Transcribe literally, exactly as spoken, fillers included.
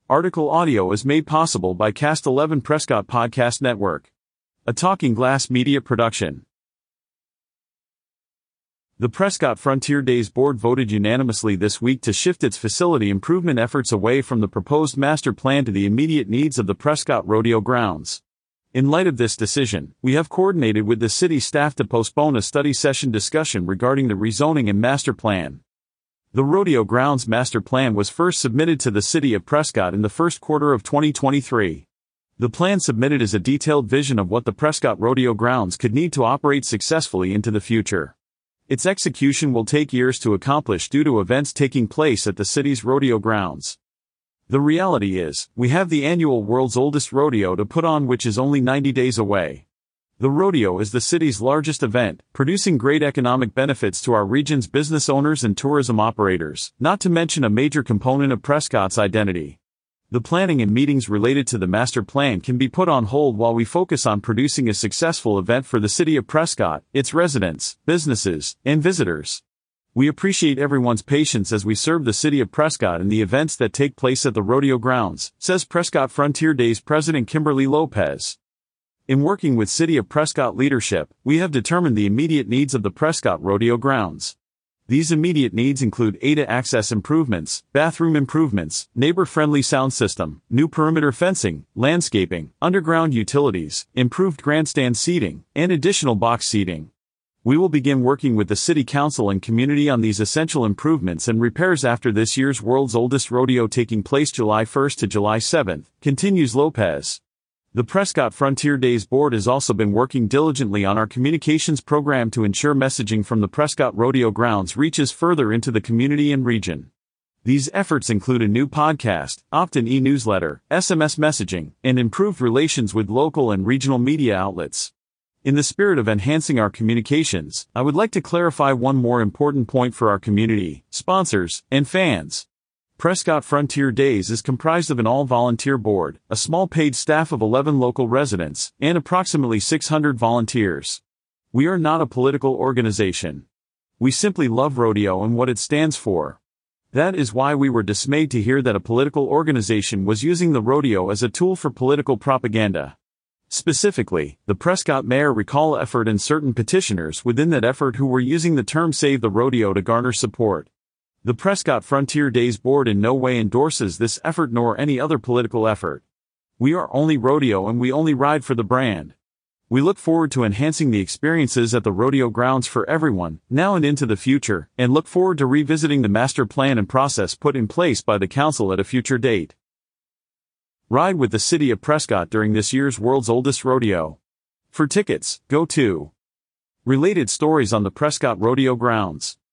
Article audio is made possible by Cast eleven Prescott Podcast Network, a Talking Glass media production. The Prescott Frontier Days Board voted unanimously this week to shift its facility improvement efforts away from the proposed master plan to the immediate needs of the Prescott Rodeo grounds. In light of this decision, we have coordinated with the city staff to postpone a study session discussion regarding the rezoning and master plan. The Rodeo Grounds Master Plan was first submitted to the City of Prescott in the first quarter of twenty twenty-three. The plan submitted is a detailed vision of what the Prescott Rodeo Grounds could need to operate successfully into the future. Its execution will take years to accomplish due to events taking place at the city's rodeo grounds. The reality is, we have the annual world's oldest rodeo to put on, which is only ninety days away. The rodeo is the city's largest event, producing great economic benefits to our region's business owners and tourism operators, not to mention a major component of Prescott's identity. The planning and meetings related to the master plan can be put on hold while we focus on producing a successful event for the city of Prescott, its residents, businesses, and visitors. We appreciate everyone's patience as we serve the city of Prescott in the events that take place at the rodeo grounds, says Prescott Frontier Days President Kimberly Lopez. In working with City of Prescott leadership, we have determined the immediate needs of the Prescott Rodeo grounds. These immediate needs include A D A access improvements, bathroom improvements, neighbor-friendly sound system, new perimeter fencing, landscaping, underground utilities, improved grandstand seating, and additional box seating. We will begin working with the City Council and community on these essential improvements and repairs after this year's world's oldest rodeo taking place July first to July seventh, continues Lopez. The Prescott Frontier Days Board has also been working diligently on our communications program to ensure messaging from the Prescott Rodeo grounds reaches further into the community and region. These efforts include a new podcast, opt-in e-newsletter, S M S messaging, and improved relations with local and regional media outlets. In the spirit of enhancing our communications, I would like to clarify one more important point for our community, sponsors, and fans. Prescott Frontier Days is comprised of an all-volunteer board, a small paid staff of eleven local residents, and approximately six hundred volunteers. We are not a political organization. We simply love rodeo and what it stands for. That is why we were dismayed to hear that a political organization was using the rodeo as a tool for political propaganda. Specifically, the Prescott Mayor Recall effort and certain petitioners within that effort who were using the term Save the Rodeo to garner support. The Prescott Frontier Days Board in no way endorses this effort nor any other political effort. We are only rodeo and we only ride for the brand. We look forward to enhancing the experiences at the rodeo grounds for everyone, now and into the future, and look forward to revisiting the master plan and process put in place by the council at a future date. Ride with the City of Prescott during this year's world's oldest rodeo. For tickets, go to Related Stories on the Prescott Rodeo Grounds.